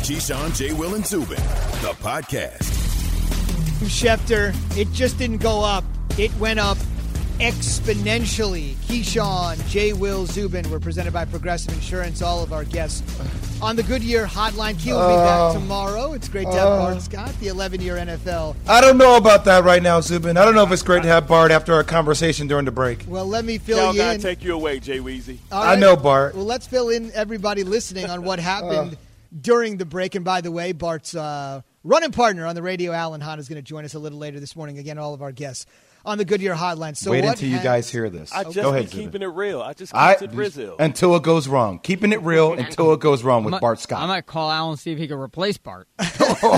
Keyshawn, J. Will, and Zubin, the podcast. Schefter, it just didn't go up. It went up exponentially. Keyshawn, J. Will, Zubin were presented by Progressive Insurance. All of our guests on the Goodyear Hotline. Key will be back tomorrow. It's great to have Bart Scott, the 11-year NFL. I don't know about that right now, Zubin. I don't know if it's great to have Bart after our conversation during the break. Well, let me fill you in. Take you away, Jay Weezy. Right. I know, Bart. Well, let's fill in everybody listening on what happened during the break. And by the way, Bart's running partner on the radio, Alan Hahn, is going to join us a little later this morning. Again, all of our guests on the Goodyear Hotline. So wait until you guys hear this. I just Go ahead, keeping it real. I just keep it Brazil. Until it goes wrong. Keeping it real until it goes wrong with Bart Scott. I might call Alan and see if he can replace Bart. Go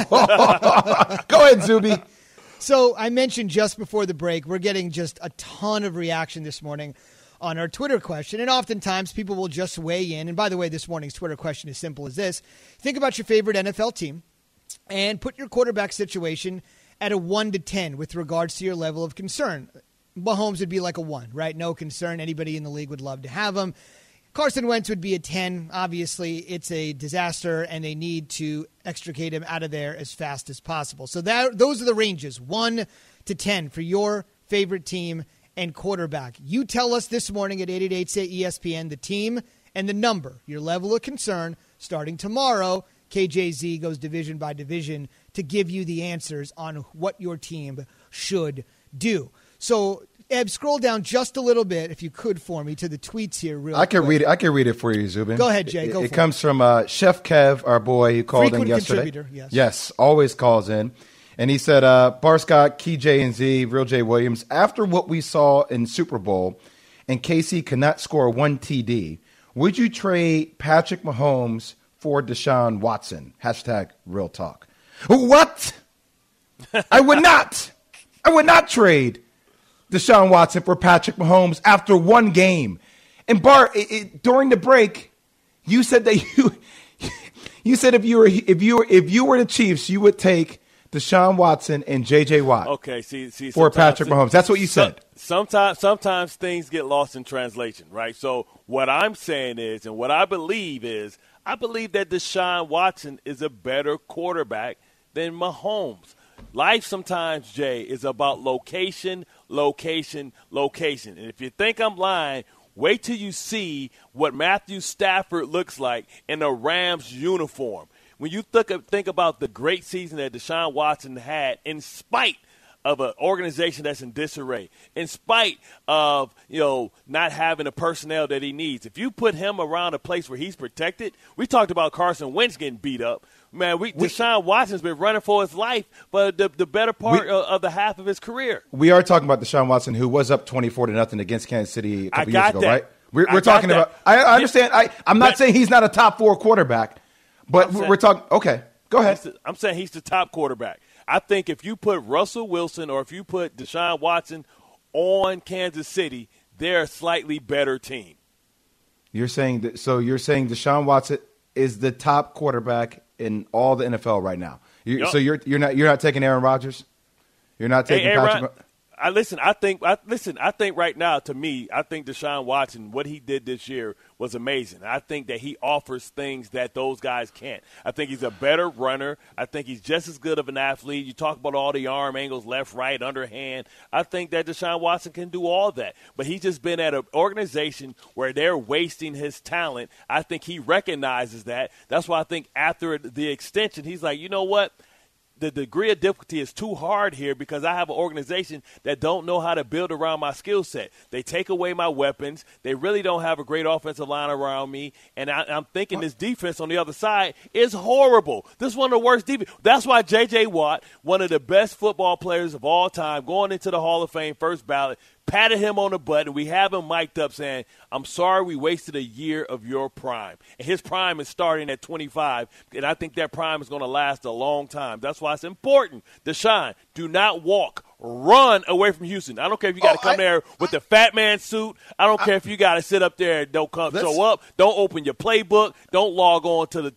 ahead, Zuby. So I mentioned just before the break, we're getting just a ton of reaction this morning on our Twitter question. And oftentimes people will just weigh in. And by the way, this morning's Twitter question is simple as this. Think about your favorite NFL team and put your quarterback situation at a 1 to 10 with regards to your level of concern. Mahomes would be like a 1, right? No concern. Anybody in the league would love to have him. Carson Wentz would be a 10. Obviously, it's a disaster, and they need to extricate him out of there as fast as possible. So those are the ranges, 1 to 10 for your favorite team and quarterback. You tell us this morning at 888-SAY-ESPN the team and the number, your level of concern. Starting tomorrow, KJZ goes division by division to give you the answers on what your team should do. So, Eb, scroll down just a little bit, if you could, for me, to the tweets here real quick. Read it. I can read it for you, Zubin. Go ahead, Jay. It comes from Chef Kev, our boy, who called in yesterday. Contributor, yes, always calls in. And he said, Bar Scott, Key J and Z, Real J Williams, after what we saw in Super Bowl and KC cannot score one TD, would you trade Patrick Mahomes for Deshaun Watson? Hashtag real talk. What? I would not. I would not trade Deshaun Watson for Patrick Mahomes after one game. And Bart, during the break, you said that you said if you were the Chiefs, you would take Deshaun Watson and J.J. Watt. Okay, see for Patrick Mahomes. That's what you said. Sometimes things get lost in translation, right? So what I'm saying is, and what I believe is, I believe that Deshaun Watson is a better quarterback than Mahomes. Life sometimes, Jay, is about location, location, location. And if you think I'm lying, wait till you see what Matthew Stafford looks like in a Rams uniform. When you think about the great season that Deshaun Watson had, in spite of an organization that's in disarray, in spite of not having the personnel that he needs, if you put him around a place where he's protected, we talked about Carson Wentz getting beat up. Man, Deshaun Watson's been running for his life for the better part of the half of his career. We are talking about Deshaun Watson, who was up 24-0 against Kansas City a couple years ago, that. right? We're talking about. I understand. I'm not saying he's not a top 4 quarterback. But we're talking – okay, go ahead. I'm saying he's the top quarterback. I think if you put Russell Wilson or if you put Deshaun Watson on Kansas City, they're a slightly better team. You're saying Deshaun Watson is the top quarterback in all the NFL right now. So you're not taking Aaron Rodgers? You're not taking Patrick – I think right now, to me, I think Deshaun Watson, what he did this year was amazing. I think that he offers things that those guys can't. I think he's a better runner. I think he's just as good of an athlete. You talk about all the arm angles, left, right, underhand. I think that Deshaun Watson can do all that. But he's just been at an organization where they're wasting his talent. I think he recognizes that. That's why I think after the extension, he's like, you know what? The degree of difficulty is too hard here because I have an organization that don't know how to build around my skill set. They take away my weapons. They really don't have a great offensive line around me. And I'm thinking this defense on the other side is horrible. This is one of the worst defense. That's why J.J. Watt, one of the best football players of all time, going into the Hall of Fame first ballot, patted him on the butt, and we have him mic'd up saying, I'm sorry we wasted a year of your prime. And his prime is starting at 25, and I think that prime is going to last a long time. That's why it's important. Deshaun, do not walk. Run away from Houston. I don't care if you got to come there with the fat man suit. I don't care if you got to sit up there and don't show up. Don't open your playbook. Don't log on to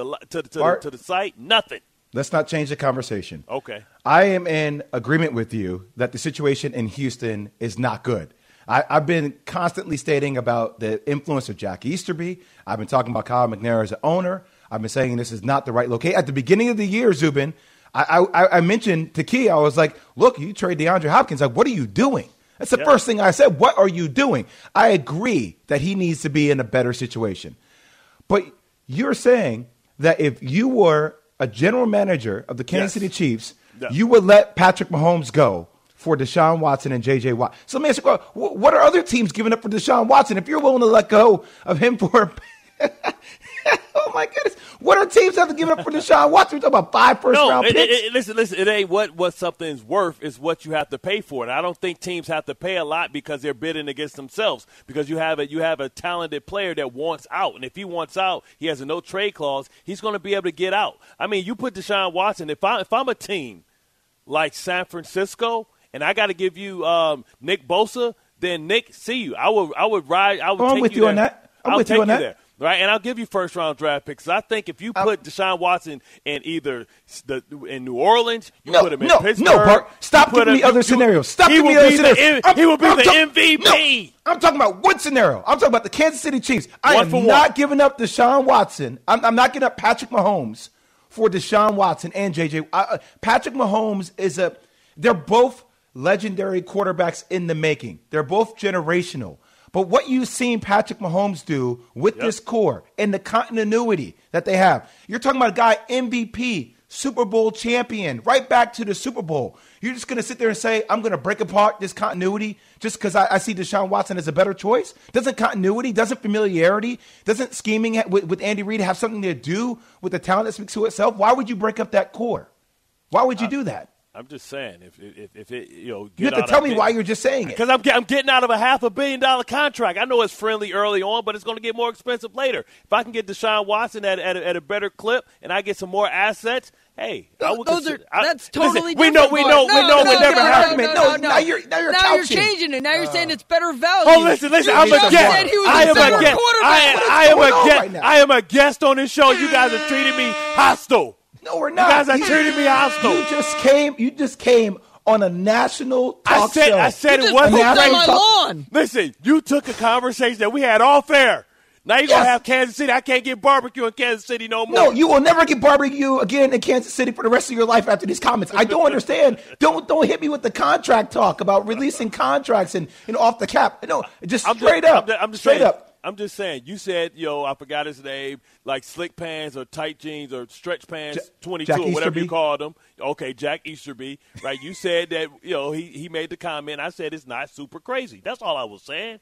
the site. Nothing. Let's not change the conversation. Okay. I am in agreement with you that the situation in Houston is not good. I've been constantly stating about the influence of Jack Easterby. I've been talking about Kyle McNair as an owner. I've been saying this is not the right location. At the beginning of the year, Zubin, I mentioned to Key, I was like, look, you trade DeAndre Hopkins. Like, what are you doing? That's the first thing I said. What are you doing? I agree that he needs to be in a better situation. But you're saying that if you were a general manager of the Kansas City Chiefs, you would let Patrick Mahomes go for Deshaun Watson and J.J. Watt. So let me ask you, what are other teams giving up for Deshaun Watson? If you're willing to let go of him for oh, my goodness. What are teams have to give up for Deshaun Watson? We're talking about 5 first-round picks. Listen, it ain't what something's worth. It's what you have to pay for it. I don't think teams have to pay a lot because they're bidding against themselves, because you have a talented player that wants out. And if he wants out, he has a no-trade clause, he's going to be able to get out. I mean, you put Deshaun Watson, if I'm a team like San Francisco and I got to give you Nick Bosa, then Nick, see you. I would ride. I would take I'm with you on that. I'm with you on that. There. Right, and I'll give you first-round draft picks. I think if you put Deshaun Watson in either in New Orleans, put him in Pittsburgh. No, Bart. Stop giving me other scenarios. Stop giving me other scenarios. He will be the MVP. No, I'm talking about one scenario. I'm talking about the Kansas City Chiefs. I am not giving up Deshaun Watson. I'm not giving up Patrick Mahomes for Deshaun Watson and J.J. Patrick Mahomes they're both legendary quarterbacks in the making. They're both generational. But what you've seen Patrick Mahomes do with this core and the continuity that they have, you're talking about a guy, MVP, Super Bowl champion, right back to the Super Bowl. You're just going to sit there and say, I'm going to break apart this continuity just because I see Deshaun Watson as a better choice? Doesn't continuity, doesn't familiarity, doesn't scheming with Andy Reid have something to do with the talent that speaks to itself? Why would you break up that core? Why would you do that? I'm just saying, if it, you have to tell me why you're just saying it. Because I'm getting out of a $500 million contract. I know it's friendly early on, but it's going to get more expensive later. If I can get Deshaun Watson at a better clip and I get some more assets, hey, that's totally we different. We know it never happened. No. Now you're you're changing it. Now you're saying it's better value. Oh, listen. I'm a guest. I am a guest on this show. You guys are treating me hostile. No, we're not. You guys are treating me hostile. You just came on a national talk show. I said it wasn't my lawn. Listen, you took a conversation that we had off air. Now you're going to have Kansas City. I can't get barbecue in Kansas City no more. No, you will never get barbecue again in Kansas City for the rest of your life after these comments. I don't understand. Don't hit me with the contract talk about releasing contracts and off the cap. No, just straight up. I'm just saying, you said, I forgot his name, like slick pants or tight jeans or stretch pants, 22 Jack or whatever Easterby. you called them. Okay, Jack Easterby, right? You said that, he made the comment. I said it's not super crazy. That's all I was saying.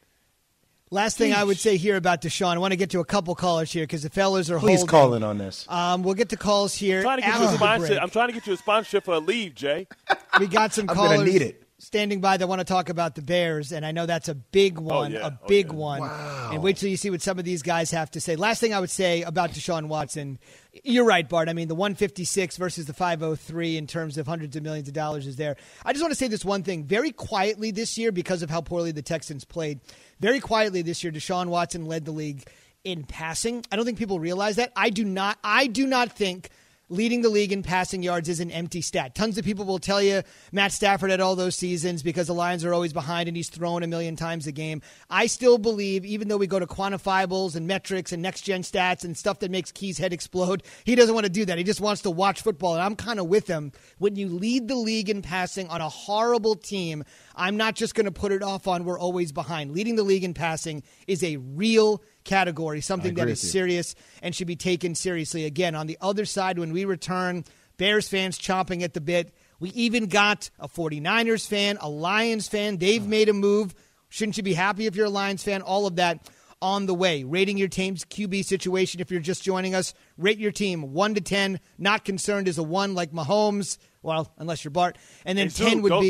Last thing I would say here about Deshaun, I want to get to a couple callers here because the fellas are Please holding. call in on this. We'll get to calls here. I'm trying to get you a sponsorship for a leave, Jay. We got some I'm callers gonna need it. Standing by that want to talk about the Bears, and I know that's a big one, one. Wow. And wait till you see what some of these guys have to say. Last thing I would say about Deshaun Watson, you're right, Bart. I mean, the 156 versus the 503 in terms of hundreds of millions of dollars is there. I just want to say this one thing. Very quietly this year, because of how poorly the Texans played, very quietly this year, Deshaun Watson led the league in passing. I don't think people realize that. I do not think leading the league in passing yards is an empty stat. Tons of people will tell you Matt Stafford had all those seasons because the Lions are always behind and he's thrown a million times a game. I still believe, even though we go to quantifiables and metrics and next-gen stats and stuff that makes Key's head explode, he doesn't want to do that. He just wants to watch football, and I'm kind of with him. When you lead the league in passing on a horrible team, I'm not just going to put it off on we're always behind. Leading the league in passing is a real category, something that is serious and should be taken seriously. Again, on the other side, when we return, Bears fans chomping at the bit. We even got a 49ers fan, a Lions fan. They've made a move. Shouldn't you be happy if you're a Lions fan? All of that on the way. Rating your team's QB situation if you're just joining us. Rate your team 1 to 10. Not concerned is a 1 like Mahomes. Well, unless you're Bart, and then 10 would be.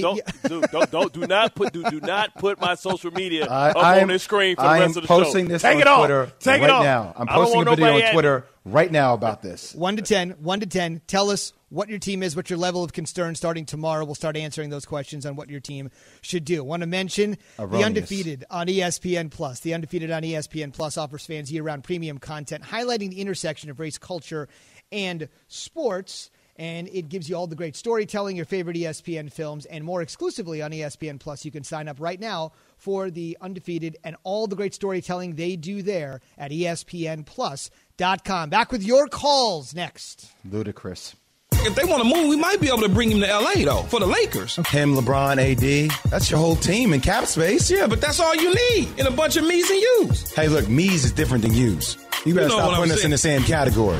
Do not put my social media up on this screen for the rest of the show. I'm posting this on Twitter right now. I'm posting a video on Twitter right now about this. 1 to 10. 1 to 10. Tell us what your team is, what your level of concern. Starting tomorrow, we'll start answering those questions on what your team should do. Want to mention the Undefeated on ESPN+. The Undefeated on ESPN+ offers fans year-round premium content highlighting the intersection of race, culture, and sports. And it gives you all the great storytelling, your favorite ESPN films, and more exclusively on ESPN+. You can sign up right now for the Undefeated and all the great storytelling they do there at ESPNplus.com. Break.com. Back with your calls next. Ludicrous. If they want to move, we might be able to bring him to L.A., though, for the Lakers. Him, LeBron, AD. That's your whole team in cap space. Yeah, but that's all you need in a bunch of me's and you's. Hey, look, me's is different than you's. You better stop putting us in the same category.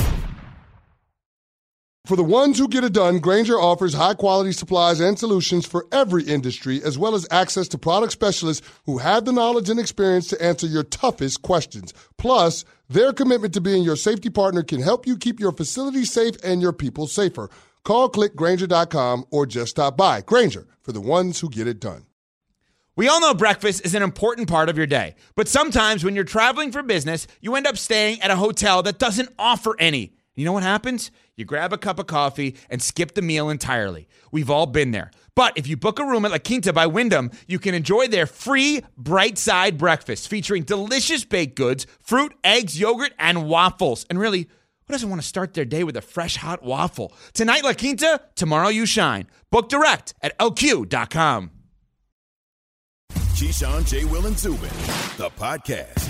For the ones who get it done, Grainger offers high-quality supplies and solutions for every industry, as well as access to product specialists who have the knowledge and experience to answer your toughest questions. Plus, their commitment to being your safety partner can help you keep your facility safe and your people safer. Call clickgrainger.com or just stop by. Grainger, for the ones who get it done. We all know breakfast is an important part of your day, but sometimes when you're traveling for business, you end up staying at a hotel that doesn't offer any. You know what happens? You grab a cup of coffee and skip the meal entirely. We've all been there. But if you book a room at La Quinta by Wyndham, you can enjoy their free Bright Side breakfast featuring delicious baked goods, fruit, eggs, yogurt, and waffles. And really, who doesn't want to start their day with a fresh, hot waffle? Tonight, La Quinta, tomorrow you shine. Book direct at lq.com. Keyshawn, J. Will, and Zubin, the podcast.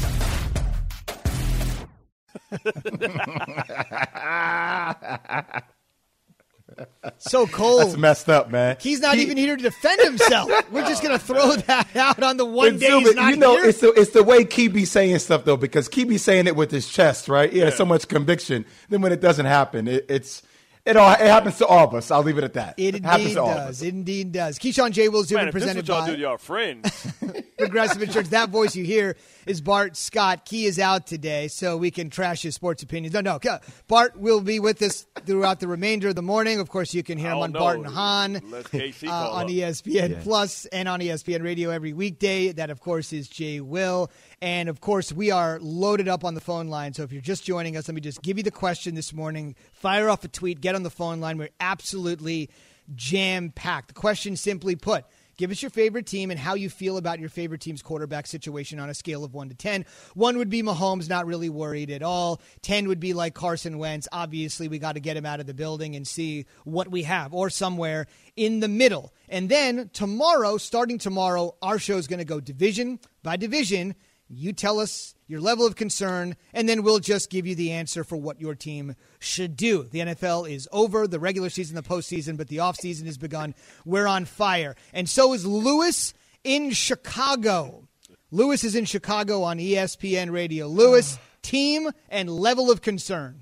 So cold. That's messed up, man. He's not even here to defend himself. We're just going to throw that out on the one day he's not here. It's the way Key be saying stuff, though, because Key be saying it with his chest, right? He has so much conviction. Then when it doesn't happen, it happens to all of us. I'll leave it at that. It indeed does. It indeed does. Keyshawn, J. Will, Zubin, presented by y'all do to y'all friends. Progressive Insurance. That voice you hear is Bart Scott. Key is out today, so we can trash his sports opinions. No. Bart will be with us throughout the remainder of the morning. Of course, you can hear him on Bart and Hahn on ESPN Plus and on ESPN Radio every weekday. That, of course, is J. Will. And, of course, we are loaded up on the phone line. So if you're just joining us, let me just give you the question this morning. Fire off a tweet. Get on the phone line. We're absolutely jam-packed. The question, simply put, give us your favorite team and how you feel about your favorite team's quarterback situation on a scale of 1 to 10. 1 would be Mahomes, not really worried at all. 10 would be like Carson Wentz. Obviously, we got to get him out of the building and see what we have, or somewhere in the middle. And then tomorrow, starting tomorrow, our show is going to go division by division. You tell us your level of concern, and then we'll just give you the answer for what your team should do. The NFL is over, the regular season, the postseason, but the offseason has begun. We're on fire. And so is Lewis in Chicago. Lewis is in Chicago on ESPN Radio. Lewis, team and level of concern.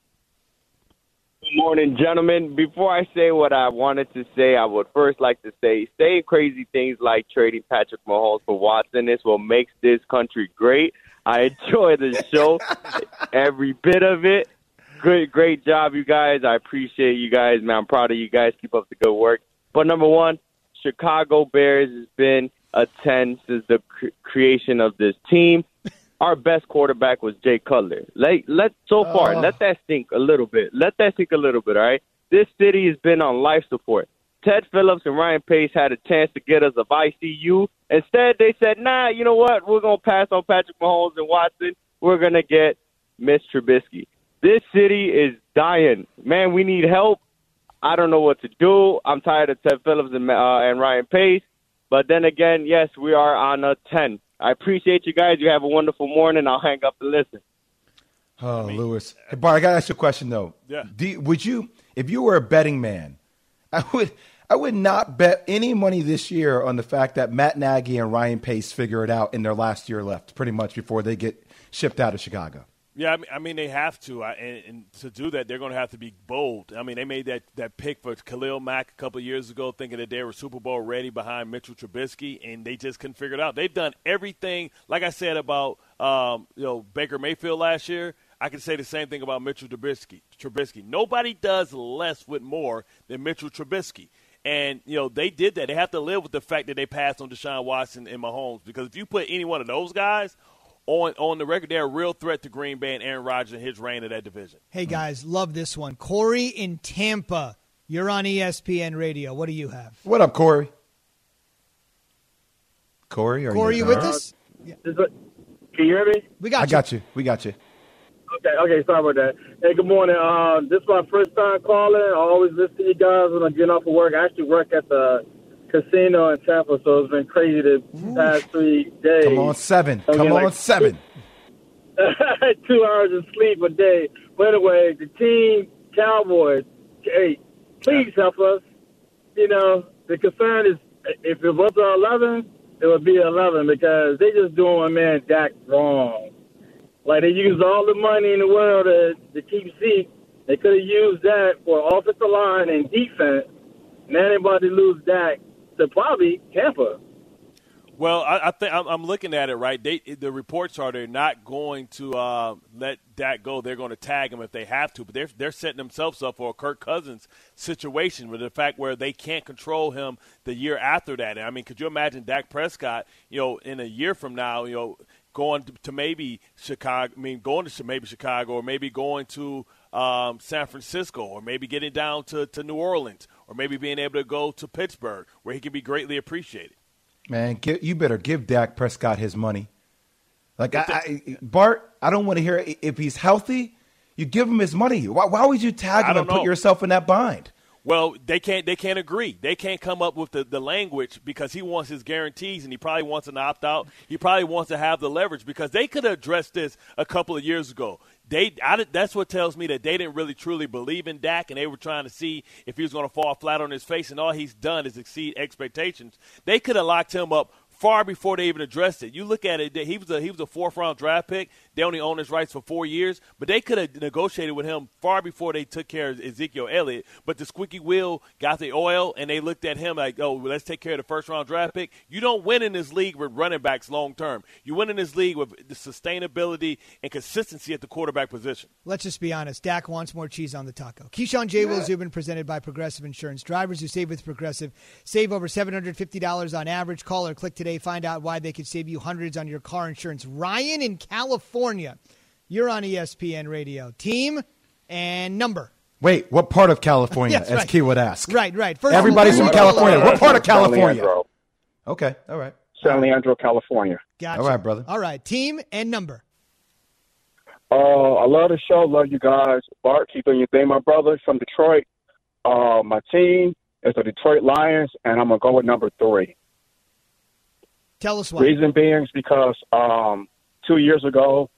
Good morning, gentlemen. Before I say what I wanted to say, I would first like to say, saying crazy things like trading Patrick Mahomes for Watson, this will make this country great. I enjoy the show, every bit of it. Great job, you guys. I appreciate you guys, man. I'm proud of you guys. Keep up the good work. But number one, Chicago Bears has been a 10 since the creation of this team. Our best quarterback was Jay Cutler. Let that sink a little bit. Let that sink a little bit, all right? This city has been on life support. Ted Phillips and Ryan Pace had a chance to get us a ICU. Instead, they said, nah, you know what? We're going to pass on Patrick Mahomes and Watson. We're going to get Mitch Trubisky. This city is dying. Man, we need help. I don't know what to do. I'm tired of Ted Phillips and Ryan Pace. But then again, yes, we are on a 10. I appreciate you guys. You have a wonderful morning. I'll hang up and listen. Oh, Lewis. Hey, Bart, I got to ask you a question, though. Yeah. Would you, if you were a betting man, I would not bet any money this year on the fact that Matt Nagy and Ryan Pace figure it out in their last year left, pretty much before they get shipped out of Chicago. Yeah, I mean they have to, and to do that, they're going to have to be bold. I mean, they made that pick for Khalil Mack a couple of years ago, thinking that they were Super Bowl ready behind Mitchell Trubisky, and they just couldn't figure it out. They've done everything, like I said about Baker Mayfield last year. I can say the same thing about Mitchell Trubisky. Nobody does less with more than Mitchell Trubisky. And, they did that. They have to live with the fact that they passed on Deshaun Watson and Mahomes, because if you put any one of those guys on the record, they're a real threat to Green Bay and Aaron Rodgers and his reign of that division. Hey, guys, love this one. Corey in Tampa, you're on ESPN Radio. What do you have? What up, Corey? Corey, you with us? Yeah. Can you hear me? We got you. We got you. Okay, sorry about that. Hey, good morning. This is my first time calling. I always listen to you guys when I'm getting off of work. I actually work at the casino in Tampa, so it's been crazy the past 3 days. Come on, 7. 2 hours of sleep a day. But anyway, the team Cowboys, hey, please help us. You know, the concern is if it was 11, it would be 11 because they just doing my man Dak wrong. Like, they used all the money in the world to keep Zeke. They could have used that for offensive line and defense. Now they're about to lose Dak to probably Tampa. Well, I think I'm looking at it, right? The reports are they're not going to let Dak go. They're going to tag him if they have to, but they're setting themselves up for a Kirk Cousins situation with the fact where they can't control him the year after that. I mean, could you imagine Dak Prescott, in a year from now, going to maybe Chicago, or maybe going to San Francisco, or maybe getting down to New Orleans, or maybe being able to go to Pittsburgh where he can be greatly appreciated. Man, you better give Dak Prescott his money. Like, Bart, I don't want to hear if he's healthy, you give him his money. Why would you tag him and put yourself in that bind? Well, they can't agree. They can't come up with the language because he wants his guarantees and he probably wants an opt-out. He probably wants to have the leverage because they could have addressed this a couple of years ago. That's what tells me that they didn't really truly believe in Dak, and they were trying to see if he was going to fall flat on his face, and all he's done is exceed expectations. They could have locked him up far before they even addressed it. You look at it, he was a fourth-round draft pick. They only own his rights for 4 years, but they could have negotiated with him far before they took care of Ezekiel Elliott. But the squeaky wheel got the oil, and they looked at him like, well, let's take care of the first-round draft pick. You don't win in this league with running backs long-term. You win in this league with the sustainability and consistency at the quarterback position. Let's just be honest. Dak wants more cheese on the taco. Keyshawn J. Will Zubin, presented by Progressive Insurance. Drivers who save with Progressive save over $750 on average. Call or click today. Find out why they could save you hundreds on your car insurance. Ryan in California. You're on ESPN Radio. Team and number. Wait, what part of California, Yes, as right. Key would ask? Right. First Everybody's from California. What part of California? Okay, all right. San Leandro, California. Gotcha. All right, brother. All right, team and number. I love the show. Love you guys. Bart, keep doing your thing, my brother from Detroit. My team is the Detroit Lions, and I'm going to go with number 3. Tell us why. Reason being is because 2 years ago,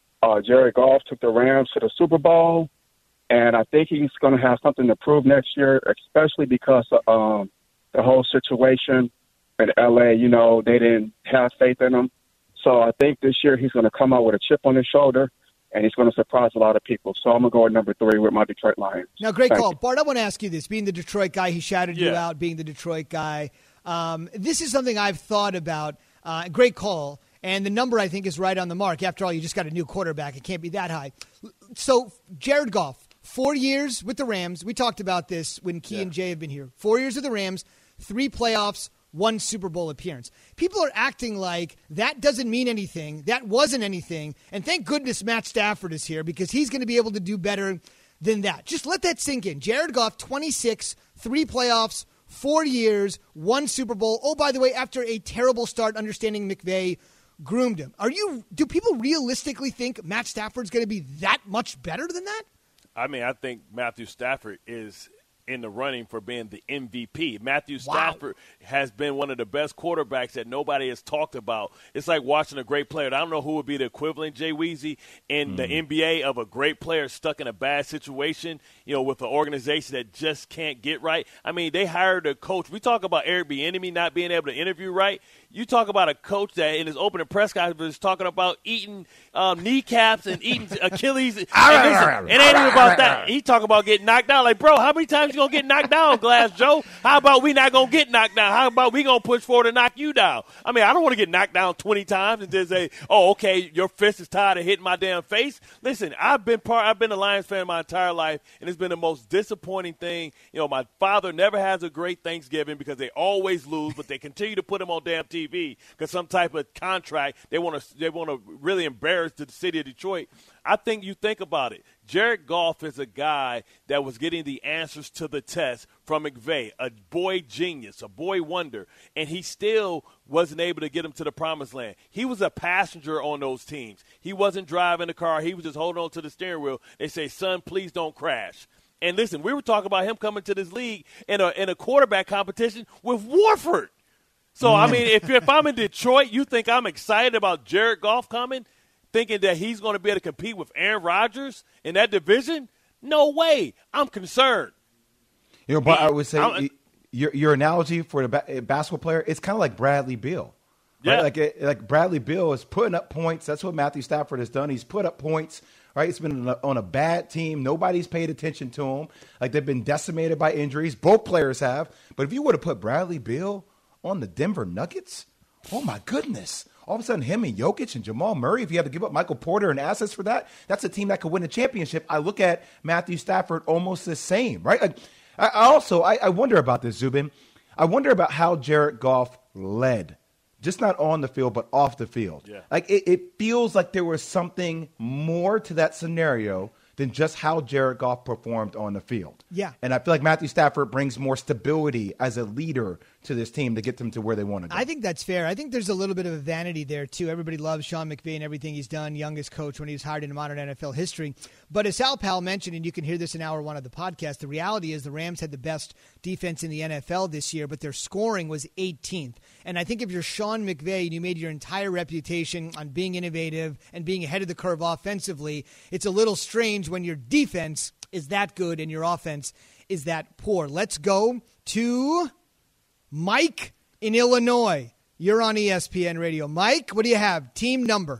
Jared Goff took the Rams to the Super Bowl, and I think he's going to have something to prove next year, especially because of the whole situation in L.A. They didn't have faith in him. So I think this year he's going to come out with a chip on his shoulder, and he's going to surprise a lot of people. So I'm going to go with number 3 with my Detroit Lions. Now, great Thank call. you. Bart, I want to ask you this. Being the Detroit guy, he shouted you out, being the Detroit guy. This is something I've thought about. Great call. And the number, I think, is right on the mark. After all, you just got a new quarterback. It can't be that high. So, Jared Goff, 4 years with the Rams. We talked about this when Key and Jay have been here. 4 years with the Rams, 3 playoffs, 1 Super Bowl appearance. People are acting like that doesn't mean anything. That wasn't anything. And thank goodness Matt Stafford is here because he's going to be able to do better than that. Just let that sink in. Jared Goff, 26, 3 playoffs, 4 years, 1 Super Bowl. Oh, by the way, after a terrible start, understanding McVay groomed him. Do people realistically think Matt Stafford's going to be that much better than that? I mean, I think Matthew Stafford is in the running for being the MVP. Matthew Stafford has been one of the best quarterbacks that nobody has talked about. It's like watching a great player. I don't know who would be the equivalent, Jay Weezy, in the NBA of a great player stuck in a bad situation, with an organization that just can't get right. I mean, they hired a coach. We talk about Eric Bieniemy not being able to interview right. You talk about a coach that in his opening press conference was talking about eating kneecaps and eating Achilles. It ain't even about that. He talking about getting knocked down. Like, bro, how many times you going to get knocked down, Glass Joe? How about we not going to get knocked down? How about we going to push forward and knock you down? I mean, I don't want to get knocked down 20 times and just say, oh, okay, your fist is tired of hitting my damn face. Listen, I've been a Lions fan my entire life, and it's been the most disappointing thing. My father never has a great Thanksgiving because they always lose, but they continue to put him on damn TV because some type of contract they want to really embarrass the city of Detroit. I think you think about it. Jared Goff is a guy that was getting the answers to the test from McVay, a boy genius, a boy wonder, and he still wasn't able to get him to the promised land. He was a passenger on those teams. He wasn't driving the car. He was just holding on to the steering wheel. They say, son, please don't crash. And listen, we were talking about him coming to this league in a quarterback competition with Warford. So, I mean, if I'm in Detroit, you think I'm excited about Jared Goff coming? thinking that he's going to be able to compete with Aaron Rodgers in that division? No way. I'm concerned. But I would say your analogy for the basketball player, it's kind of like Bradley Beal. Right? Yeah. Like Bradley Beal is putting up points. That's what Matthew Stafford has done. He's put up points. Right? He's been on a bad team. Nobody's paid attention to him. Like, they've been decimated by injuries. Both players have. But if you were to put Bradley Beal on the Denver Nuggets, oh, my goodness. All of a sudden, him and Jokic and Jamal Murray, if you had to give up Michael Porter and assets for that, that's a team that could win a championship. I look at Matthew Stafford almost the same, right? Like, I wonder about this, Zubin. I wonder about how Jared Goff led. Just not on the field, but off the field. Yeah. Like, it feels like there was something more to that scenario than just how Jared Goff performed on the field. Yeah. And I feel like Matthew Stafford brings more stability as a leader to this team to get them to where they want to go. I think that's fair. I think there's a little bit of a vanity there, too. Everybody loves Sean McVay and everything he's done, youngest coach when he was hired in modern NFL history. But as Sal Powell mentioned, and you can hear this in hour one of the podcast, the reality is the Rams had the best defense in the NFL this year, but their scoring was 18th. And I think if you're Sean McVay and you made your entire reputation on being innovative and being ahead of the curve offensively, it's a little strange when your defense is that good and your offense is that poor. Let's go to Mike in Illinois. You're on ESPN Radio. Mike, what do you have? Team number.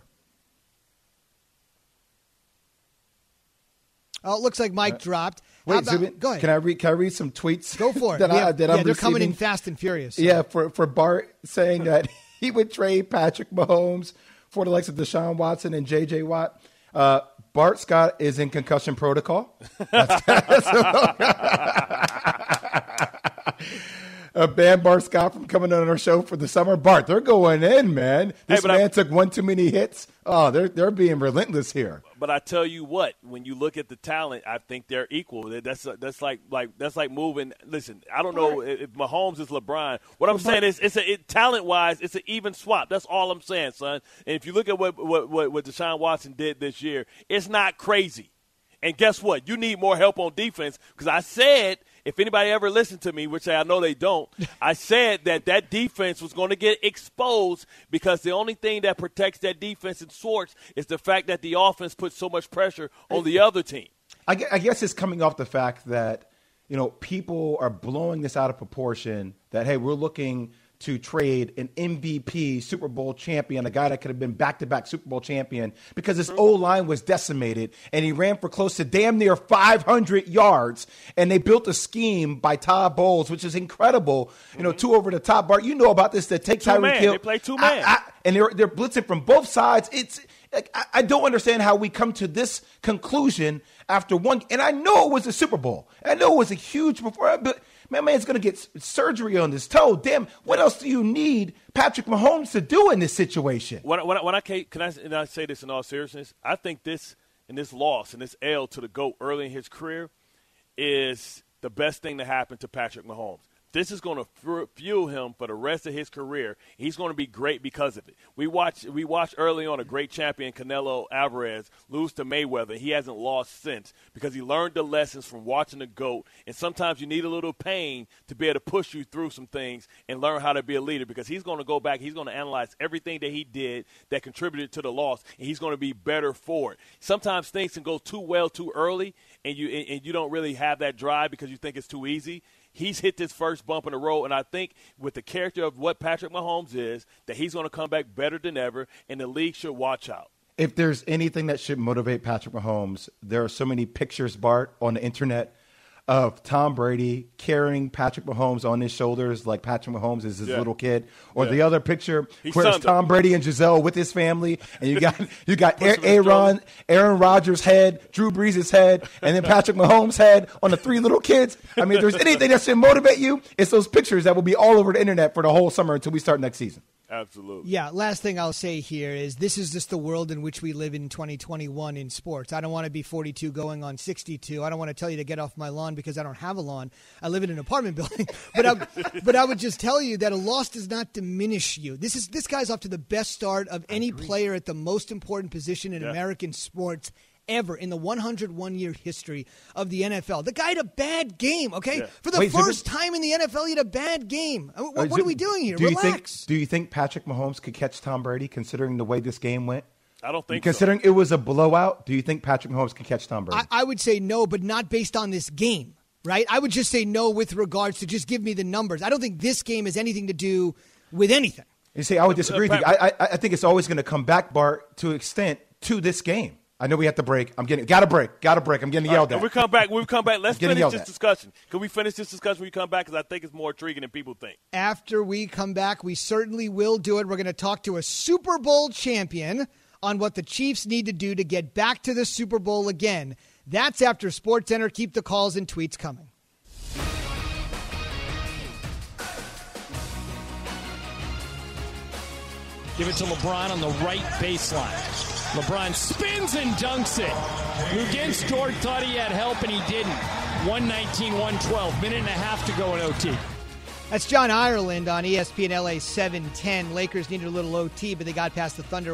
Oh, it looks like Mike dropped. Wait, Zubin, go ahead. Can I read some tweets? Go for it. They're coming in fast and furious. So. Yeah, for Bart saying that he would trade Patrick Mahomes for the likes of Deshaun Watson and J.J. Watt. Bart Scott is in concussion protocol. Ban Bart Scott from coming on our show for the summer. Bart, they're going in, man. This man took one too many hits. Oh, they're being relentless here. But I tell you what, when you look at the talent, I think they're equal. That's like moving. Listen, I don't know if Mahomes is LeBron. What I'm saying is, talent-wise, it's an even swap. That's all I'm saying, son. And if you look at what Deshaun Watson did this year, it's not crazy. And guess what? You need more help on defense because I said, if anybody ever listened to me, which I know they don't, I said that defense was going to get exposed because the only thing that protects that defense in sorts is the fact that the offense puts so much pressure on the other team. I guess it's coming off the fact that, people are blowing this out of proportion that, hey, we're looking to trade an MVP Super Bowl champion, a guy that could have been back-to-back Super Bowl champion, because his O-line was decimated, and he ran for close to damn near 500 yards, and they built a scheme by Todd Bowles, which is incredible. Two over the top. Bart, you know about this, that take Tyreek Hill. They play two-man. And they're blitzing from both sides. It's I don't understand how we come to this conclusion after one. And I know it was a Super Bowl. I know it was a huge before, but my man's going to get surgery on his toe. Damn, what else do you need Patrick Mahomes to do in this situation? Can I say this in all seriousness? I think this loss and this L to the GOAT early in his career is the best thing to happen to Patrick Mahomes. This is going to fuel him for the rest of his career. He's going to be great because of it. We watched early on a great champion, Canelo Alvarez, lose to Mayweather. He hasn't lost since because he learned the lessons from watching the GOAT. And sometimes you need a little pain to be able to push you through some things and learn how to be a leader because he's going to go back. He's going to analyze everything that he did that contributed to the loss, and he's going to be better for it. Sometimes things can go too well too early, and you don't really have that drive because you think it's too easy. He's hit this first bump in the road, and I think with the character of what Patrick Mahomes is, that he's going to come back better than ever, and the league should watch out. If there's anything that should motivate Patrick Mahomes, there are so many pictures, Bart, on the internet of Tom Brady carrying Patrick Mahomes on his shoulders like Patrick Mahomes is his little kid. Or the other picture where it's Tom Brady and Giselle with his family, and you got Aaron Rodgers' head, Drew Brees' head, and then Patrick Mahomes' head on the three little kids. I mean, if there's anything that should motivate you, it's those pictures that will be all over the internet for the whole summer until we start next season. Absolutely. Yeah, last thing I'll say here is this is just the world in which we live in 2021 in sports. I don't want to be 42 going on 62. I don't want to tell you to get off my lawn because I don't have a lawn. I live in an apartment building. But I would just tell you that a loss does not diminish you. This guy's off to the best start of any player at the most important position in American sports ever in the 101-year history of the NFL. The guy had a bad game, okay? Yeah. For the first time in the NFL, he had a bad game. What are we doing here? Relax. Do you think Patrick Mahomes could catch Tom Brady considering the way this game went? I don't think Considering it was a blowout, do you think Patrick Mahomes can catch Tom Brady? I would say no, but not based on this game, right? I would just say no with regards to just give me the numbers. I don't think this game has anything to do with anything. You see, I would disagree with you. I think it's always going to come back, Bart, to extent to this game. I know we have to break. Got to break. I'm getting yelled at. When we come back, let's finish this discussion. Can we finish this discussion when we come back? Because I think it's more intriguing than people think. After we come back, we certainly will do it. We're going to talk to a Super Bowl champion on what the Chiefs need to do to get back to the Super Bowl again. That's after SportsCenter. Keep the calls and tweets coming. Give it to LeBron on the right baseline. LeBron spins and dunks it. Luguentz Dort thought he had help, and he didn't. 119-112. Minute and a half to go in OT. That's John Ireland on ESPN LA 710. Lakers needed a little OT, but they got past the Thunder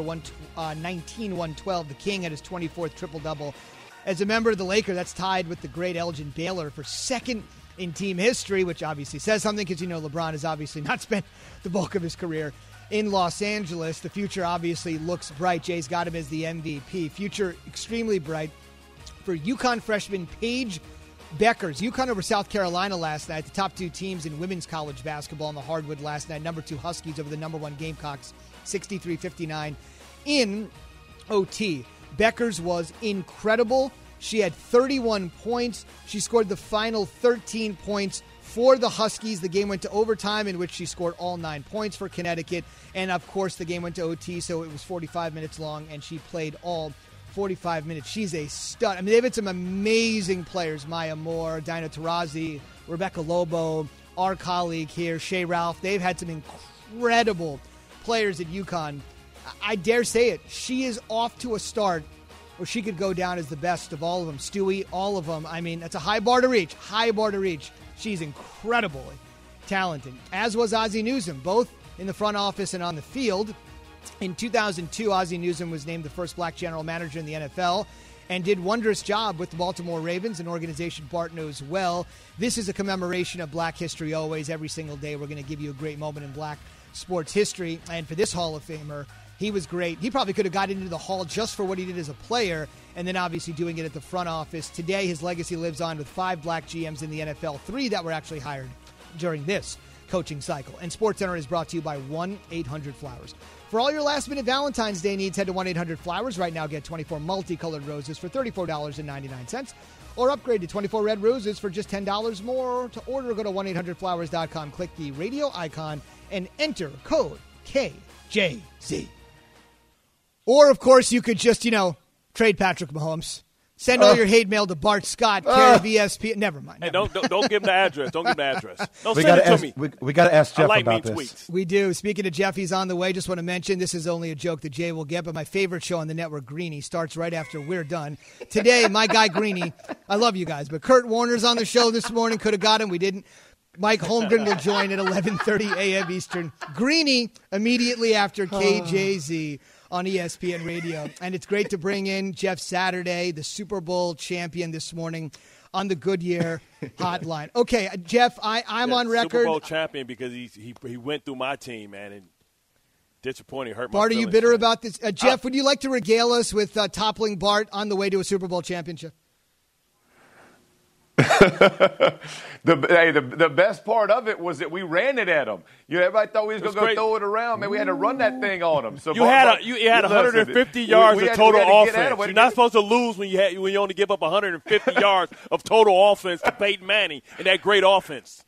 19-112. The King had his 24th triple-double. As a member of the Lakers, that's tied with the great Elgin Baylor for second in team history, which obviously says something because, LeBron has obviously not spent the bulk of his career in Los Angeles. The future obviously looks bright. Jay's got him as the MVP. Future extremely bright for UConn freshman Paige Beckers. UConn over South Carolina last night, the top two teams in women's college basketball on the hardwood last night. Number 2 Huskies over the number 1 Gamecocks, 63-59 in OT. Beckers was incredible. She had 31 points. She scored the final 13 points for the Huskies. The game went to overtime, in which she scored all 9 points for Connecticut. And, of course, the game went to OT, so it was 45 minutes long, and she played all 45 minutes. She's a stud. I mean, they've had some amazing players. Maya Moore, Dinah Taurasi, Rebecca Lobo, our colleague here, Shea Ralph. They've had some incredible players at UConn. I dare say it. She is off to a start where she could go down as the best of all of them. Stewie, all of them. I mean, that's a high bar to reach. High bar to reach. She's incredibly talented, as was Ozzie Newsome, both in the front office and on the field. In 2002, Ozzie Newsome was named the first black general manager in the NFL and did wondrous job with the Baltimore Ravens, an organization Bart knows well. This is a commemoration of Black history always. Every single day we're going to give you a great moment in black sports history. And for this Hall of Famer, he was great. He probably could have got into the Hall just for what he did as a player, and then obviously doing it at the front office. Today, his legacy lives on with 5 black GMs in the NFL, 3 that were actually hired during this coaching cycle. And SportsCenter is brought to you by 1-800-Flowers. For all your last-minute Valentine's Day needs, head to 1-800-Flowers. Right now, get 24 multicolored roses for $34.99. Or upgrade to 24 red roses for just $10 more. To order, go to 1-800-Flowers.com. Click the radio icon and enter code KJZ. Or, of course, you could just, trade Patrick Mahomes. Send all your hate mail to Bart Scott, care of ESPN. Never mind. Hey, don't give him the address. Don't give him the address. No, send it to me. We got to ask Jeff about this. Tweets. We do. Speaking of Jeff, he's on the way. Just want to mention, this is only a joke that Jay will get, but my favorite show on the network, Greeny, starts right after we're done. Today, my guy Greeny, I love you guys, but Kurt Warner's on the show this morning. Could have got him. We didn't. Mike Holmgren will join at 11:30 a.m. Eastern. Greeny immediately after KJZ on ESPN Radio. And it's great to bring in Jeff Saturday, the Super Bowl champion, this morning on the Goodyear Hotline. Okay, Jeff, I'm on record. Super Bowl champion because he went through my team, man, and disappointing. Hurt my Bart, feelings, are you bitter man. about this? Jeff, would you like to regale us with toppling Bart on the way to a Super Bowl championship? The best part of it was that we ran it at him. Everybody thought we was going to go throw it around. Man, we had to run that thing on him. So you had 150 yards of total offense. You're not supposed to lose when you only give up 150 yards of total offense to Peyton Manning and that great offense.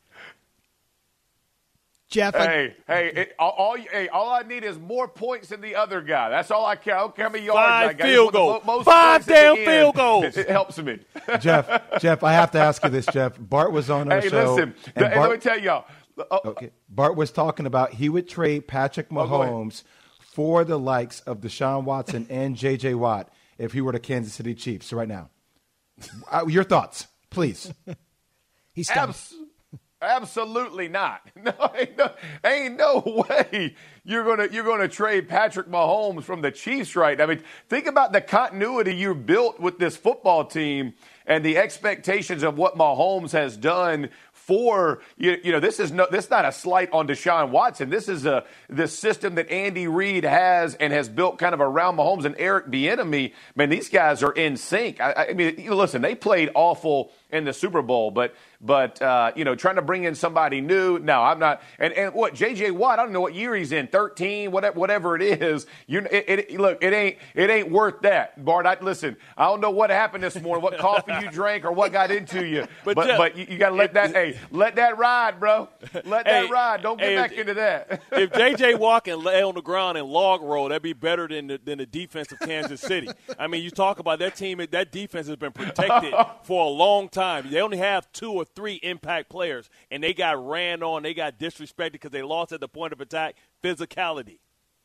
Jeff, all I need is more points than the other guy. That's all I care. I don't care how many yards I got. 5 field goals. 5 damn field goals. It helps me. Jeff, I have to ask you this, Jeff. Bart was on our show. Listen, let me tell y'all. Okay. Bart was talking about he would trade Patrick Mahomes for the likes of Deshaun Watson and J.J. Watt if he were the Kansas City Chiefs right now. Your thoughts, please. He's done. Absolutely not. No, ain't no way you're gonna trade Patrick Mahomes from the Chiefs, right? I mean, think about the continuity you built with this football team and the expectations of what Mahomes has done for this is not a slight on Deshaun Watson. This is the system that Andy Reid has and has built kind of around Mahomes and Eric Bieniemy. Man, these guys are in sync. I mean, listen, they played awful in the Super Bowl, but trying to bring in somebody new, no, I'm not. And what J.J. Watt, I don't know what year he's in, 13, whatever it is. Look, it ain't worth that, Bart. Listen, I don't know what happened this morning, what coffee you drank or what got into you, but you got to let that ride, bro. Let that ride. Don't get back into that. If J.J. Watt can lay on the ground and log roll, that'd be better than the defense of Kansas City. I mean, you talk about that team, that defense has been protected for a long time. They only have 2 or 3 impact players, and they got ran on. They got disrespected because they lost at the point of attack. Physicality.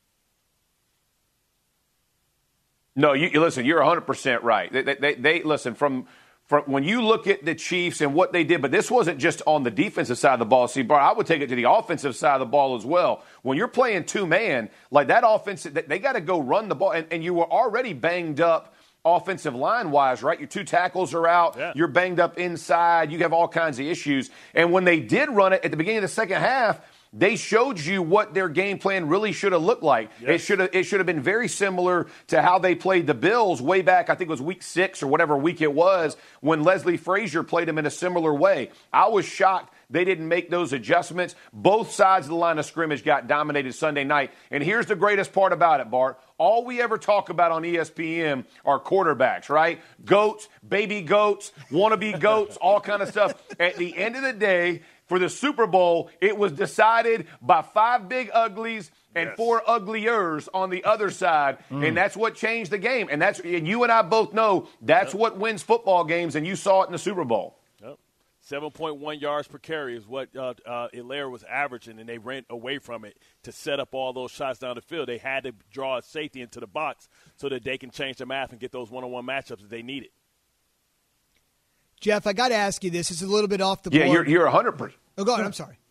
No, you listen. You're 100% right. They listen from when you look at the Chiefs and what they did. But this wasn't just on the defensive side of the ball. See, Bart, I would take it to the offensive side of the ball as well. When you're playing 2-man, like that offense, they got to go run the ball, and you were already banged up. Offensive line-wise, right? Your 2 tackles are out. Yeah. You're banged up inside. You have all kinds of issues. And when they did run it at the beginning of the second half, they showed you what their game plan really should have looked like. Yes. It should have been very similar to how they played the Bills way back, I think it was week 6 or whatever week it was, when Leslie Frazier played them in a similar way. I was shocked they didn't make those adjustments. Both sides of the line of scrimmage got dominated Sunday night. And here's the greatest part about it, Bart. All we ever talk about on ESPN are quarterbacks, right? Goats, baby goats, wannabe goats, all kind of stuff. At the end of the day, for the Super Bowl, it was decided by 5 big uglies and 4 ugliers on the other side, and that's what changed the game. And you and I both know that's what wins football games, and you saw it in the Super Bowl. 7.1 yards per carry is what Hilaire was averaging, and they ran away from it to set up all those shots down the field. They had to draw a safety into the box so that they can change the math and get those one-on-one matchups that they needed. Jeff, I got to ask you this. It's a little bit off the board. Yeah, you're 100%. Oh, go ahead. I'm sorry.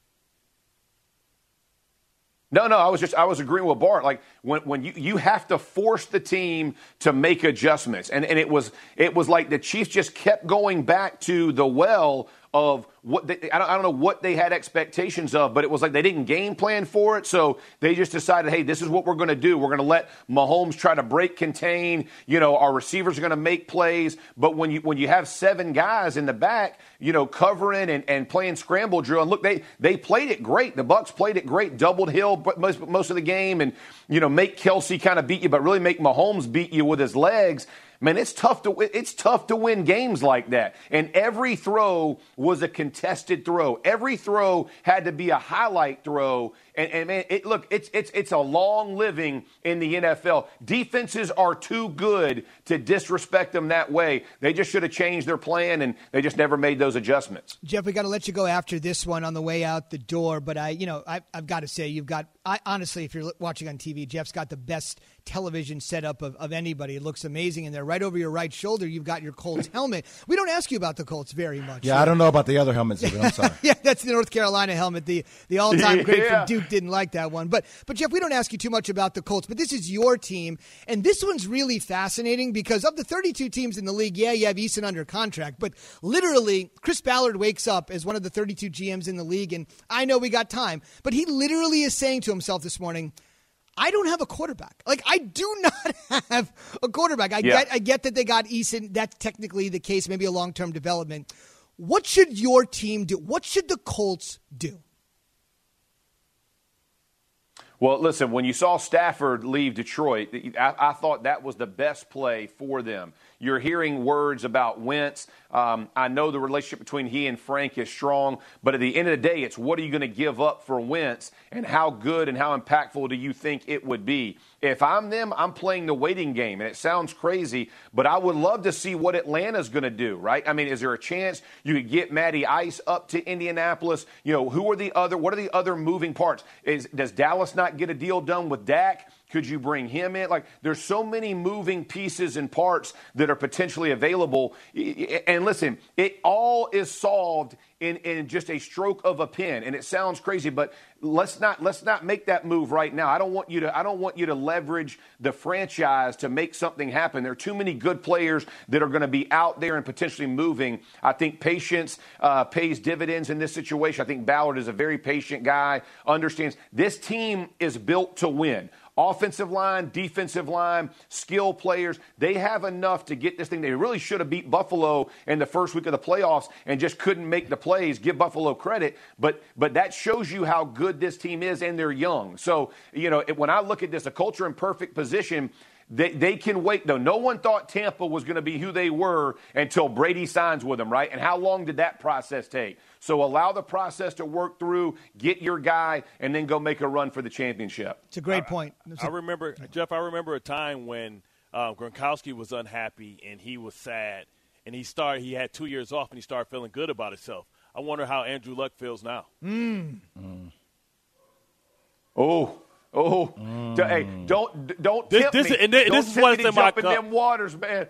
No, I was agreeing with Bart. Like when you have to force the team to make adjustments, and it was like the Chiefs just kept going back to the well of what I don't know what they had expectations of, but it was like they didn't game plan for it, so they just decided, hey, this is what we're going to do. We're going to let Mahomes try to break, contain. Our receivers are going to make plays, but when you have 7 guys in the back, covering and playing scramble drill, and look, they played it great. The Bucs played it great, doubled Hill most of the game, and make Kelsey kind of beat you, but really make Mahomes beat you with his legs. Man, it's tough to win games like that. And every throw was a contested throw. Every throw had to be a highlight throw. And man, it's a long living in the NFL. Defenses are too good to disrespect them that way. They just should have changed their plan, and they just never made those adjustments. Jeff, we got to let you go after this one on the way out the door. But I've got to say, honestly, if you're watching on TV, Jeff's got the best television setup of anybody. It looks amazing. And there, right over your right shoulder, you've got your Colts helmet. We don't ask you about the Colts very much. Yeah, I don't know about the other helmets. I'm sorry. Yeah, that's the North Carolina helmet, the all-time great from Duke. Didn't like that one. But Jeff, we don't ask you too much about the Colts, but this is your team. And this one's really fascinating because of the 32 teams in the league, yeah, you have Eason under contract. But literally, Chris Ballard wakes up as one of the 32 GMs in the league, and I know we got time, but he literally is saying to himself this morning, I don't have a quarterback. Like, I do not have a quarterback. I get that they got Eason. That's technically the case, maybe a long-term development. What should your team do? What should the Colts do? Well, listen, when you saw Stafford leave Detroit, I thought that was the best play for them. You're hearing words about Wentz. I know the relationship between he and Frank is strong, but at the end of the day, it's what are you going to give up for Wentz, and how good and how impactful do you think it would be? If I'm them, I'm playing the waiting game, and it sounds crazy, but I would love to see what Atlanta's going to do, right? I mean, is there a chance you could get Matty Ice up to Indianapolis? What are the other moving parts? Does Dallas not get a deal done with Dak? Could you bring him in? Like, there's so many moving pieces and parts that are potentially available. And listen, it all is solved in just a stroke of a pen. And it sounds crazy, but let's not make that move right now. I don't want you to leverage the franchise to make something happen. There are too many good players that are going to be out there and potentially moving. I think patience pays dividends in this situation. I think Ballard is a very patient guy, understands this team is built to win. Offensive line, defensive line, skill players, they have enough to get this thing. They really should have beat Buffalo in the first week of the playoffs and just couldn't make the plays. Give Buffalo credit, but that shows you how good this team is, and they're young. So, when I look at this, a culture in perfect position, they can wait, though. No one thought Tampa was going to be who they were until Brady signs with them, right? And how long did that process take? So allow the process to work through, get your guy, and then go make a run for the championship. It's a great point. I remember, Jeff, a time when Gronkowski was unhappy and he was sad, and he had 2 years off and he started feeling good about himself. I wonder how Andrew Luck feels now. Hey, don't tempt me. This is what it's in my cup. In them waters, man.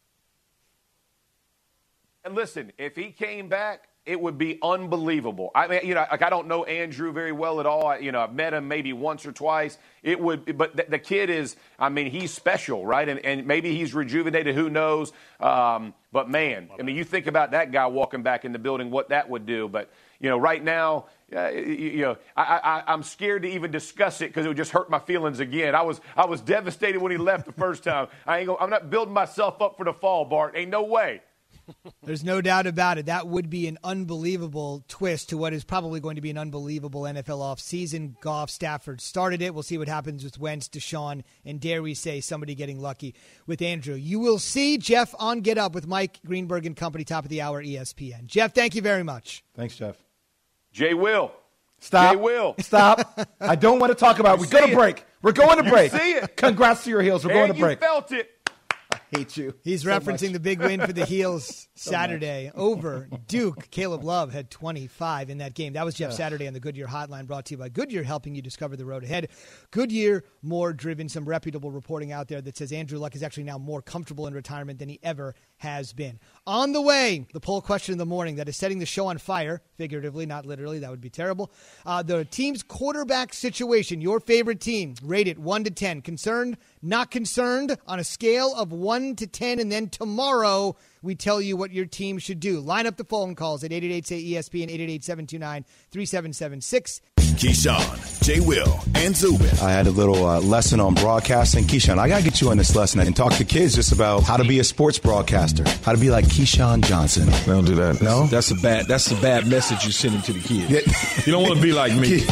And listen, if he came back, it would be unbelievable. I mean, I don't know Andrew very well at all. I've met him maybe once or twice. But the kid is, he's special, right? And maybe he's rejuvenated. Who knows? But man, you think about that guy walking back in the building, what that would do. But right now, I'm scared to even discuss it because it would just hurt my feelings again. I was devastated when he left the first time. I'm not building myself up for the fall, Bart. Ain't no way. There's no doubt about it. That would be an unbelievable twist to what is probably going to be an unbelievable NFL offseason. Goff, Stafford started it. We'll see what happens with Wentz, Deshaun, and dare we say somebody getting lucky with Andrew. You will see Jeff on Get Up with Mike Greenberg and company, top of the hour, ESPN. Jeff, thank you very much. Thanks, Jeff. Jay Will. Stop. Jay Will. Stop. I don't want to talk about it. We go to break. We're going to break. See it. Congrats to your Heels. We're going to break. You felt it. I hate you. He's referencing the big win for the Heels Saturday over Duke. Caleb Love had 25 in that game. That was Jeff Saturday on the Goodyear Hotline, brought to you by Goodyear, helping you discover the road ahead. Goodyear, more driven. Some reputable reporting out there that says Andrew Luck is actually now more comfortable in retirement than he ever has been. On the way, the poll question of the morning that is setting the show on fire, figuratively, not literally. That would be terrible. The team's quarterback situation, your favorite team, rated 1 to 10. Concerned, not concerned, on a scale of 1 to 10. And then tomorrow, we tell you what your team should do. Line up the phone calls at 888-SAY-ESPN, 888-729-3776. Keyshawn, J. Will, and Zubin. I had a little lesson on broadcasting. Keyshawn, I got to get you on this lesson and talk to kids just about how to be a sports broadcaster, how to be like Keyshawn Johnson. Don't do that. No? That's a bad message you're sending to the kids. Yeah. You don't want to be like me.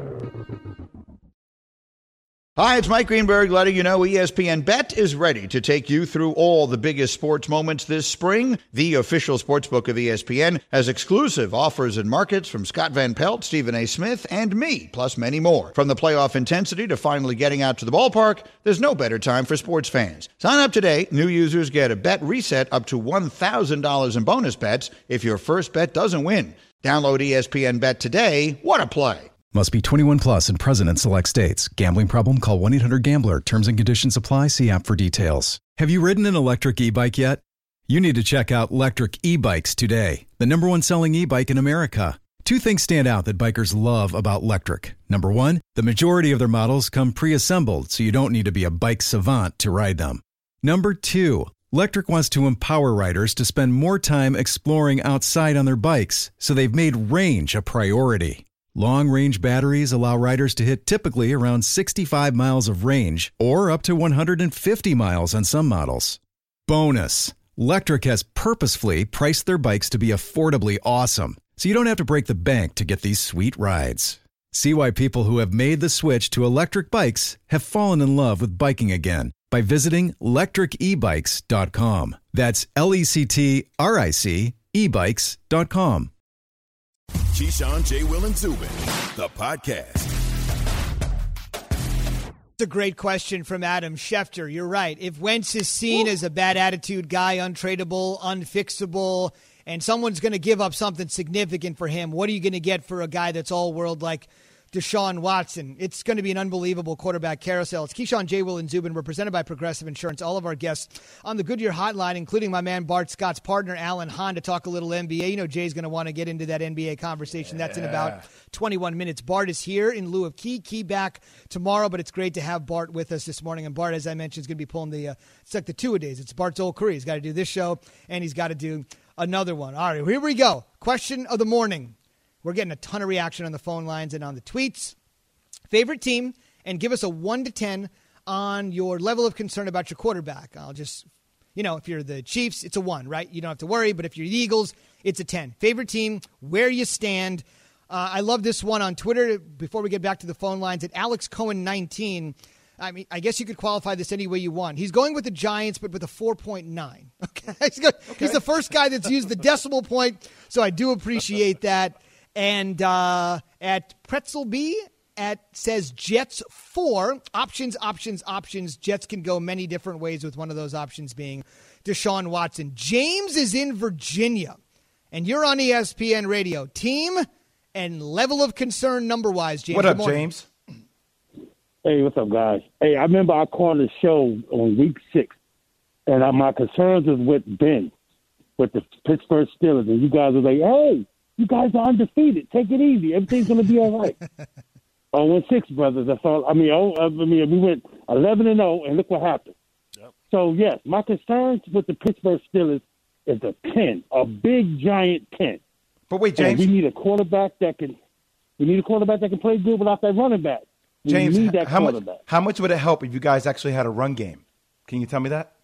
Hi, it's Mike Greenberg letting you know ESPN Bet is ready to take you through all the biggest sports moments this spring. The official sportsbook of ESPN has exclusive offers and markets from Scott Van Pelt, Stephen A. Smith, and me, plus many more. From the playoff intensity to finally getting out to the ballpark, there's no better time for sports fans. Sign up today. New users get a bet reset up to $1,000 in bonus bets if your first bet doesn't win. Download ESPN Bet today. What a play. Must be 21 plus and present in select states. Gambling problem? Call 1-800-GAMBLER. Terms and conditions apply. See app for details. Have you ridden an electric e-bike yet? You need to check out Lectric E-Bikes today, the #1 selling e-bike in America. Two things stand out that bikers love about Lectric. Number one, the majority of their models come pre-assembled, so you don't need to be a bike savant to ride them. Number two, Lectric wants to empower riders to spend more time exploring outside on their bikes, so they've made range a priority. Long-range batteries allow riders to hit typically around 65 miles of range or up to 150 miles on some models. Bonus, Lectric has purposefully priced their bikes to be affordably awesome, so you don't have to break the bank to get these sweet rides. See why people who have made the switch to electric bikes have fallen in love with biking again by visiting lectricebikes.com. That's LECTRIC ebikes.com. Keyshawn, J. Will, and Zubin, the podcast. It's a great question from Adam Schefter. You're right. If Wentz is seen as a bad attitude guy, untradeable, unfixable, and someone's going to give up something significant for him, what are you going to get for a guy that's all world like Deshaun Watson. It's going to be an unbelievable quarterback carousel. It's Keyshawn, J. Will, and Zubin. We're presented by Progressive Insurance. All of our guests on the Goodyear Hotline, including my man Bart Scott's partner, Alan Hahn, to talk a little NBA. You know Jay's going to want to get into that NBA conversation. That's in about 21 minutes. Bart is here in lieu of Key. Key back tomorrow, but it's great to have Bart with us this morning. And Bart, as I mentioned, is going to be pulling it's like the two-a-days. It's Bart's old career. He's got to do this show, and he's got to do another one. All right, here we go. Question of the morning. We're getting a ton of reaction on the phone lines and on the tweets. Favorite team, and give us a 1 to 10 on your level of concern about your quarterback. I'll just, if you're the Chiefs, it's a 1, right? You don't have to worry. But if you're the Eagles, it's a 10. Favorite team, where you stand. I love this one on Twitter. Before we get back to the phone lines, at Alex Cohen 19. I mean, I guess you could qualify this any way you want. He's going with the Giants, but with a 4.9. Okay, he's the first guy that's used the decimal point, so I do appreciate that. And at Pretzel B, says Jets 4. Options. Jets can go many different ways, with one of those options being Deshaun Watson. James is in Virginia, and you're on ESPN Radio. Team and level of concern number-wise, James. What up, James? Hey, what's up, guys? Hey, I remember I called the show on week 6, and my concerns was with Ben, with the Pittsburgh Steelers, and you guys were like, hey, you guys are undefeated. Take it easy. Everything's going to be all right. 0-6, brothers. That's all. We went 11-0, and look what happened. Yep. So, yes, my concerns with the Pittsburgh Steelers is a 10, a big, giant 10. But wait, James. And we need a quarterback that can play good without that running back. James, need that how much would it help if you guys actually had a run game? Can you tell me that?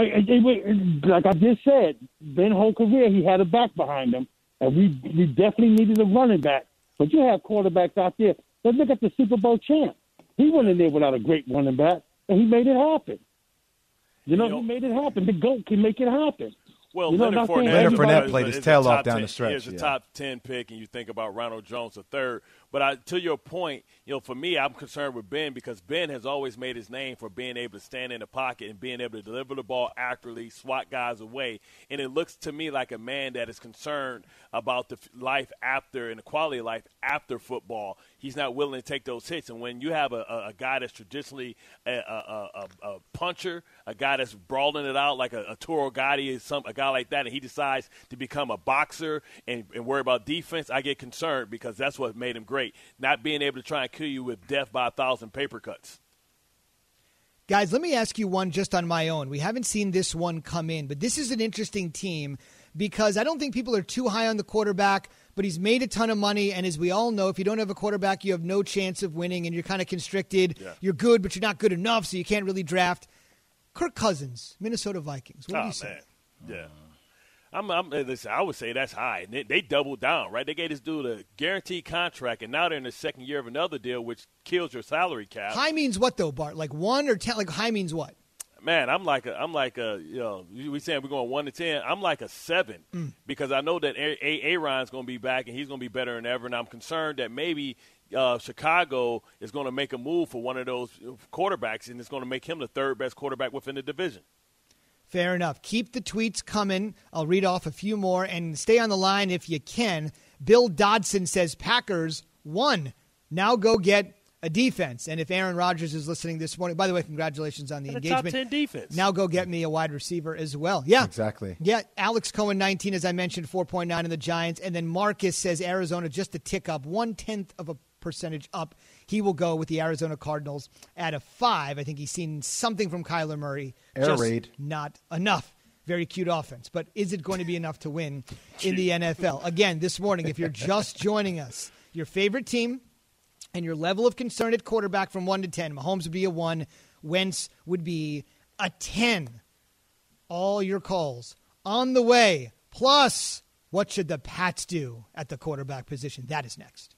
Like I just said, Ben's whole career, he had a back behind him, and we definitely needed a running back. But you have quarterbacks out there. But look at the Super Bowl champ. He went in there without a great running back, and he made it happen. He made it happen. The GOAT can make it happen. Well, Leonard Fournette played his tail off down the stretch. He was a top 10 pick, and you think about Ronald Jones, the third. But to your point, for me, I'm concerned with Ben because Ben has always made his name for being able to stand in the pocket and being able to deliver the ball accurately, swat guys away. And it looks to me like a man that is concerned about the life after and the quality of life after football. He's not willing to take those hits. And when you have a guy that's traditionally a puncher, a guy that's brawling it out like a Toro Gotti, a guy like that, and he decides to become a boxer and worry about defense, I get concerned because that's what made him great. Not being able to try and kill you with death by 1,000 paper cuts. Guys, let me ask you one just on my own. We haven't seen this one come in, but this is an interesting team because I don't think people are too high on the quarterback, but he's made a ton of money, and as we all know, if you don't have a quarterback, you have no chance of winning, and you're kind of constricted. Yeah. You're good, but you're not good enough, so you can't really draft. Kirk Cousins, Minnesota Vikings. What do you say? Man. Yeah. Listen, I would say that's high. They doubled down, right? They gave this dude a guaranteed contract, and now they're in the second year of another deal, which kills your salary cap. High means what, though, Bart? Like 1 or 10? Like high means what? Man, I'm like we saying we're going 1 to 10. I'm like a 7 because I know that Aaron's going to be back and he's going to be better than ever, and I'm concerned that maybe Chicago is going to make a move for one of those quarterbacks, and it's going to make him the third best quarterback within the division. Fair enough. Keep the tweets coming. I'll read off a few more and stay on the line if you can. Bill Dodson says Packers 1. Now go get a defense. And if Aaron Rodgers is listening this morning, by the way, congratulations on the engagement. Top 10 defense. Now go get me a wide receiver as well. Yeah. Exactly. Yeah. Alex Cohen 19, as I mentioned, 4.9 in the Giants. And then Marcus says Arizona just a tick up, 0.1% of a percentage up. He will go with the Arizona Cardinals at a 5. I think he's seen something from Kyler Murray. Air raid. Not enough. Very cute offense. But is it going to be enough to win in the NFL? Again, this morning, if you're just joining us, your favorite team and your level of concern at quarterback from 1 to 10. Mahomes would be a 1. Wentz would be a 10. All your calls on the way. Plus, what should the Pats do at the quarterback position? That is next.